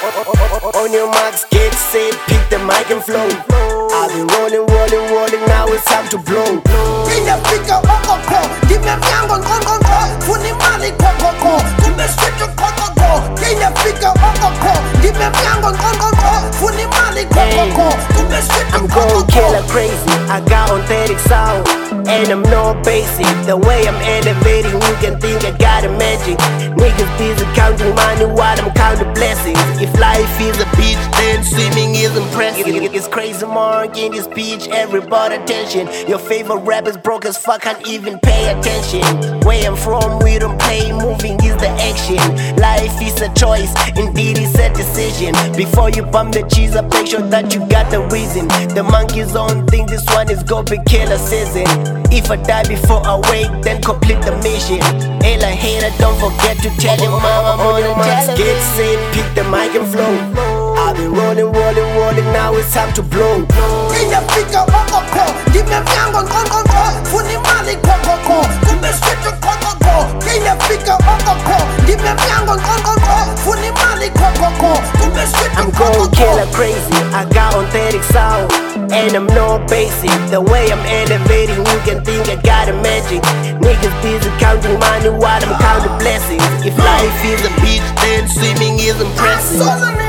On your marks, get set, pick the mic and flow. I've been rolling, now it's time to blow. Inafika okoko, nimemyango ngongongo, funimali kokoko, kumeswito kokoko. Inafika okoko, nimemyango ngongongo, funimali kokoko, kumeswito I'm going killer crazy, I got authentic sound, and I'm no basic. The way I'm elevating, you can think I got a magic. Niggas busy counting money while I'm counting blessings. If life is a beach, then swimming is impressive. It's crazy mark in this beach, everybody attention. Your favorite rappers broke as fuck, can't even pay attention. Where I'm from, we don't play, moving is the action. Life is a choice, indeed it's a decision. Before you bump the cheese up, make sure that you got the reason. The monkey's own thing, this one is go be killer season. If I die before I wake, then complete the mission. Ain't like hater, don't forget to tell your mama on your marks, get set, pick the mic and flow. I've been rolling, now it's time to blow. Inafika okoko, nimemyango ngongongo, funimali kokoko, kumeswito kokoko. Inafika okoko, nimemyango ngongongo, funimali kokoko, kumeswito I'm going killer crazy, I got authentic sound, and I'm no basic. The way I'm elevating, you can think I got a magic. Niggas busy counting money while I'm counting blessings. If life is a beach, then swimming is impressive.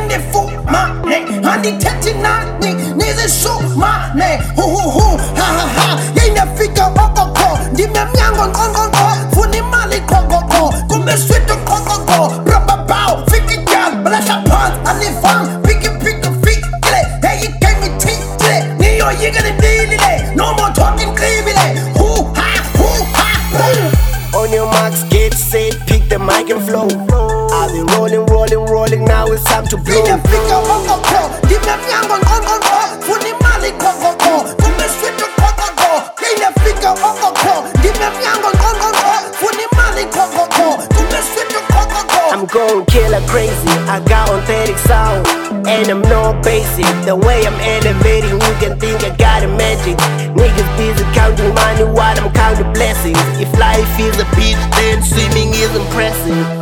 Honey touching on me, neither show my name. Hoo, ha ha ha. Inafika okoko, nimemyango ngongongo, funimali kokoko, kumeswito kokoko. Rubber bow, 50 gal, blasha pants, anifang, pick feet, hey, you came me teeth, Neo, you gonna deal it. No more talking clearly. Hoo ha. On your marks, get set, pick the mic and flow. I've been rolling, now it's time to blow. Inafika okoko, nimemyango ngongongo, funimali kokoko, kumeswito kokoko. Inafika okoko, nimemyango ngongongo, funimali kokoko, kumeswito kokoko. I'm going killer crazy, I got authentic sound, and I'm no basic. The way I'm elevating, you can think I got a magic. Niggas busy counting money while I'm counting blessings. If life is a beach, then swimming is impressive.